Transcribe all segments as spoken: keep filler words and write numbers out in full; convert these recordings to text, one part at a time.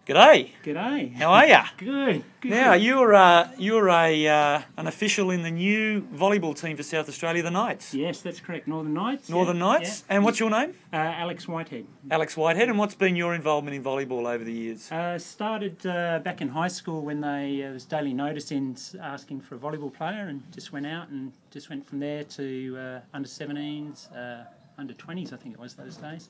G'day. G'day. How are you? Good. Good. Now you're uh, you're a uh, an official in the new volleyball team for South Australia, the Knights. Yes, that's correct. Northern Knights. Northern yeah, Knights. yeah. And what's your name? Uh, Alex Whitehead. Alex Whitehead. And what's been your involvement in volleyball over the years? Uh, started uh, back in high school when they uh, was daily notice in asking for a volleyball player, and just went out and just went from there to uh, under seventeens, uh, under twenties, I think it was those days.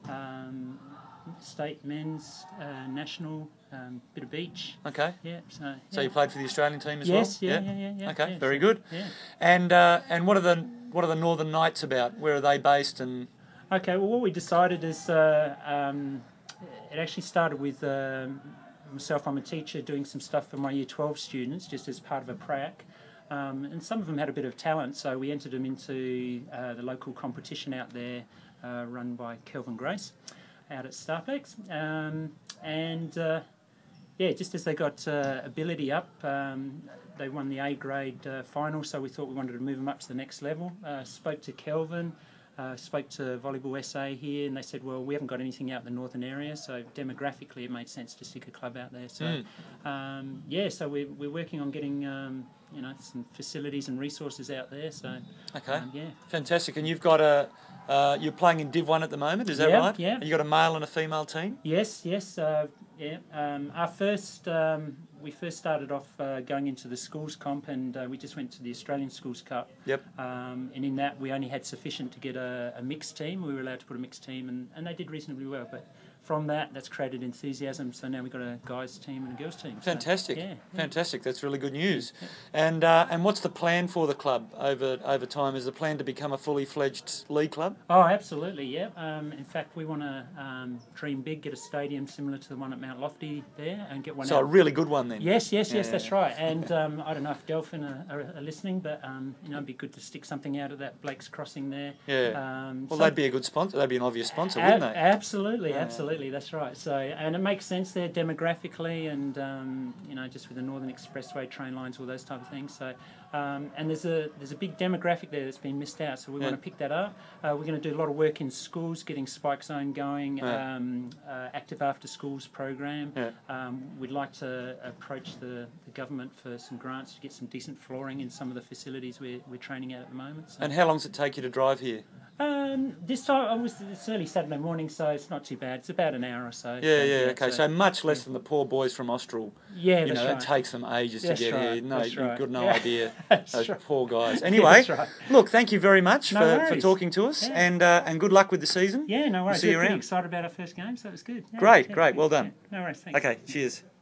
Um, state, men's, uh, national, um, bit of beach. Okay. Yeah. So, yeah. So you played for the Australian team as yes, well? Yes. Yeah, yeah. Yeah. yeah Okay. yeah, very so, good. Yeah. And uh, and what are the what are the Northern Knights about? Where are they based? And okay. Well, what we decided is uh, um, it actually started with um, myself. I'm a teacher doing some stuff for my Year twelve students, just as part of a prac. Um, and some of them had a bit of talent, so we entered them into uh, the local competition out there, uh, run by Kelvin Grace, out at Starplex. Um, and uh, yeah, just as they got uh, ability up, um, they won the A grade uh, final, so we thought we wanted to move them up to the next level. Uh, spoke to Kelvin, uh, spoke to Volleyball S A here, and they said, well, we haven't got anything out in the northern area, so demographically it made sense to stick a club out there. So mm. um, yeah, so we're, we're working on getting um, you know, some facilities and resources out there. So okay, um, yeah, fantastic. And you've got a uh, you're playing in Div One at the moment, is that yeah, right? Yeah. And you got a male and a female team? Yes, yes, uh, yeah. Um, our first um, we first started off uh, going into the schools comp, and uh, we just went to the Australian Schools Cup. Yep. Um, and in that, we only had sufficient to get a, a mixed team. We were allowed to put a mixed team, and, and they did reasonably well. But from that, that's created enthusiasm. So now we've got a guys team and a girls team. Fantastic, so, yeah, yeah. fantastic. That's really good news. Yeah. And uh, and what's the plan for the club over over time? Is the plan to become a fully fledged league club? Oh, absolutely, yeah. Um, in fact, we want to um, dream big, get a stadium similar to the one at Mount Lofty there, and get one. So out. a really good one then. Yes, yes, yeah, yes. yeah, That's yeah. right. And um, I don't know if Delphin are, are, are listening, but um, you know, it'd be good to stick something out of that Blake's Crossing there. Yeah. Um, well, so they'd be a good sponsor. They'd be an obvious sponsor, wouldn't they? Absolutely, yeah. absolutely. That's right. So, and it makes sense there demographically, and um, you know, just with the Northern Expressway, train lines, all those type of things. So, um, and there's a there's a big demographic there that's been missed out. So we yeah. want to pick that up. Uh, we're going to do a lot of work in schools, getting Spike Zone going, yeah. um, uh, active after schools program. Yeah. Um, we'd like to approach the, the government for some grants to get some decent flooring in some of the facilities we're we're training at at the moment. So. And how long does it take you to drive here? Um, this time, I was, it's early Saturday morning, so it's not too bad. It's about an hour or so. Yeah, so, yeah, yeah, okay. So, So much less than the poor boys from Austral. Yeah, you that's know, right. it takes them ages that's to get right. here. No, that's you've right. got no yeah. idea. That's Those right. poor guys. Anyway, that's right. look, thank you very much no for, worries. for talking to us, yeah. and uh, and good luck with the season. Yeah, no worries. We'll see you We're pretty around. excited about our first game, so it was good. Yeah, great, yeah, great. yeah, Well done. Yeah. No worries. Thanks. Okay, cheers.